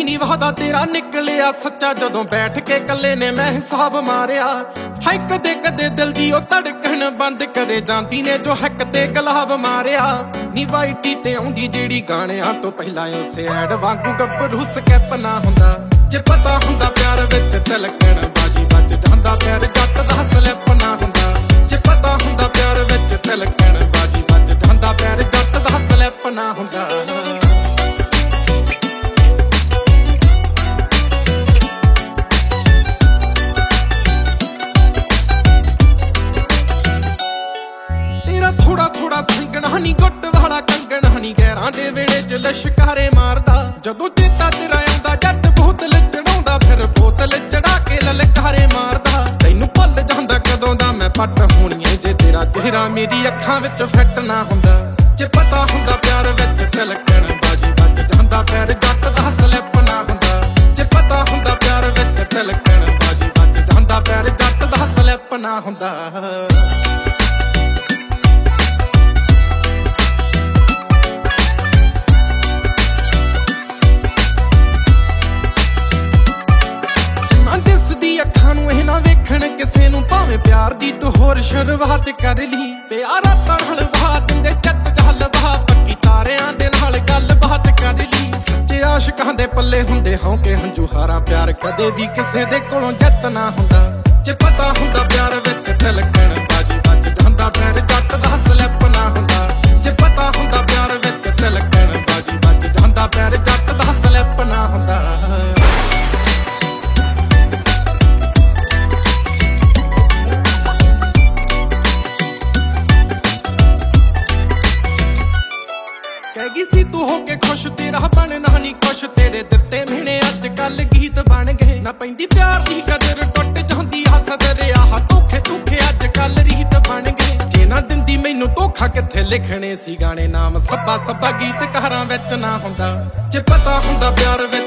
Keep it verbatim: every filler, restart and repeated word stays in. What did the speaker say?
ਨੀ ਵਾਦਾ ਤੇਰਾ ਨਿਕਲਿਆ ਸੱਚਾ ਜਦੋਂ ਬੈਠ ਕੇ ਕੱਲੇ ਨੇ ਮੈਂ ਹਿਸਾਬ ਮਾਰਿਆ। ਹਾਏ ਕਦੇ ਕਦੇ ਦਿਲ ਦੀ ਉਹ ਧੜਕਣ ਬੰਦ ਕਰੇ ਜਾਂਦੀ ਨੇ ਜੋ ਹੱਕ ਤੇ ਗੁਲਾਬ ਮਾਰਿਆ। ਨੀ ਵਾਈਟੀ ਤੇ ਆਉਂਦੀ ਜਿਹੜੀ ਗਾਣਿਆਂ ਤੋਂ ਪਹਿਲਾਂ ਉਸੇ ਐਡ ਵਾਂਗੂ ਗੱਭਰੂ ਸਕੈਪ ਨਾ ਹੁੰਦਾ। ਜੇ ਪਤਾ ਹੁੰਦਾ ਪਿਆਰ ਵਿੱਚ ਤਿਲਕਣ ਬਾਜੀ ਵੱਜ ਜਾਂਦਾ ਪਿਆਰ ਜੱਟ ਦਾ ਸਲਿੱਪ ਨਾ ਹੁੰਦਾ। ਜੇ ਪਤਾ ਹੁੰਦਾ ਪਿਆਰ ਵਿੱਚ ਤਿਲਕਣ ਬਾਜੀ ਵੱਜ ਜਾਂਦਾ ਪਿਆਰ ਜੱਟ ਦਾ ਸਲਿੱਪ ਨਾ ਹੁੰਦਾ। ਥੋੜਾ ਥੋੜਾ ਸੰਗਣਾ ਨੀ ਗੁੱਟ ਵਾਲਾ ਕੰਗਣਾ ਨੀ ਗੈਰਾਂ ਦੇ ਵੇੜੇ ਚ ਲਸ਼ਕਾਰੇ ਮਾਰਦਾ। ਜਦੋਂ ਚੇਤਾ ਤੇਰਾ ਆਉਂਦਾ ਜੱਟ ਬੋਤਲ ਚੜਾਉਂਦਾ ਫਿਰ ਬੋਤਲ ਚੜਾ ਕੇ ਲਲਕਾਰੇ ਮਾਰਦਾ। ਤੈਨੂੰ ਭੁੱਲ ਜਾਂਦਾ ਕਦੋਂ ਦਾ ਮੈਂ ਪੱਟ ਹੋਣੀਏ ਜੇ ਤੇਰਾ ਚਿਹਰਾ ਮੇਰੀ ਅੱਖਾਂ ਵਿੱਚ ਫਿੱਟ ਨਾ ਹੁੰਦਾ। ਜੇ ਪਤਾ ਹੁੰਦਾ ਪਿਆਰ ਵਿੱਚ ਤਿਲਕਣ ਬਾਜੀ ਵੱਜ ਜਾਂਦਾ ਪੈਰ ਜੱਟ ਦਾ ਸਲਿੱਪ ਨਾ ਹੁੰਦਾ। ਜੇ ਪਤਾ ਹੁੰਦਾ ਪਿਆਰ ਵਿੱਚ ਤਿਲਕਣ ਬਾਜੀ ਵੱਜ ਜਾਂਦਾ ਪੈਰ ਜੱਟ ਦਾ ਸਲਿੱਪ ਨਾ ਹੁੰਦਾ। ਕਿਸੇ ਨੂੰ ਭਾਵੇਂ ਪਿਆਰ ਦੀ ਤੂੰ ਹੋਰ ਸ਼ੁਰੂਆਤ ਕਰ ਲਈ। ਪਿਆਰਾ ਤਰਲ ਵਹਾ ਦਿੰਦੇ ਚੱਤ ਗੱਲ ਵਹਾ ਪੱਕੀ ਤਾਰਿਆਂ ਦੇ ਨਾਲ ਗੱਲ ਬਾਤ ਕਰ ਲਈ। ਸੱਚੇ ਆਸ਼ਿਕਾਂ ਦੇ ਪੱਲੇ ਹੁੰਦੇ ਹੌਕੇ ਹੰਝੂ ਹਾਰਾ ਪਿਆਰ ਕਦੇ ਵੀ ਕਿਸੇ ਦੇ ਕੋਲੋਂ ਜਿੱਤ ਨਾ ਹੁੰਦਾ। ਜੇ ਪਤਾ ਹੁੰਦਾ ਪਿਆਰ ਵਿੱਚ ਤਿਲਕਣ ਬਾਜੀ ਵੱਜ ਜਾਂਦਾ ਪੈਰ ਜੱਟ ਦਾ ਸਲਿੱਪ ਨਾ ਹੁੰਦਾ। ਜੇ ਪਤਾ ਹੁੰਦਾ ਪਿਆਰ ਵਿੱਚ ਤਿਲਕਣ ਬਾਜੀ ਵੱਜ ਜਾਂਦਾ ਪੈਰ ਜੱਟ ਦਾ ਸਲਿੱਪ ਨਾ ਹੁੰਦਾ। ਕਹਿ ਸੀ ਤੂੰ ਹੋ ਕੇ ਖੁਸ਼ ਤੇਰਾ ਬਣਨਾ ਨੀ ਕੁਛ। ਤੇਰੇ ਦਿੱਤੇ ਮਿਹਣੇ ਅੱਜ ਕੱਲ ਗੀਤ ਬਣ ਗਏ ਨਾ ਪੈਂਦੀ ਪਿਆਰ ਦੀ ਕਦਰ ਟੁੱਟ ਜਾਂਦੀ ਆ ਸਦਰਿਆ। ਧੋਖੇ ਧੋਖੇ ਅੱਜ ਕੱਲ ਰੀਤ ਬਣ ਗਏ। ਜੇ ਨਾ ਦਿੰਦੀ ਮੈਨੂੰ ਧੋਖਾ ਕਿੱਥੇ ਲਿਖਣੇ ਸੀ ਗਾਣੇ ਨਾਮ ਸੱਬਾ ਸੱਬਾ ਗੀਤਕਾਰਾਂ ਵਿੱਚ ਨਾ ਹੁੰਦਾ। ਜੇ ਪਤਾ ਹੁੰਦਾ ਪਿਆਰ ਵਿੱਚ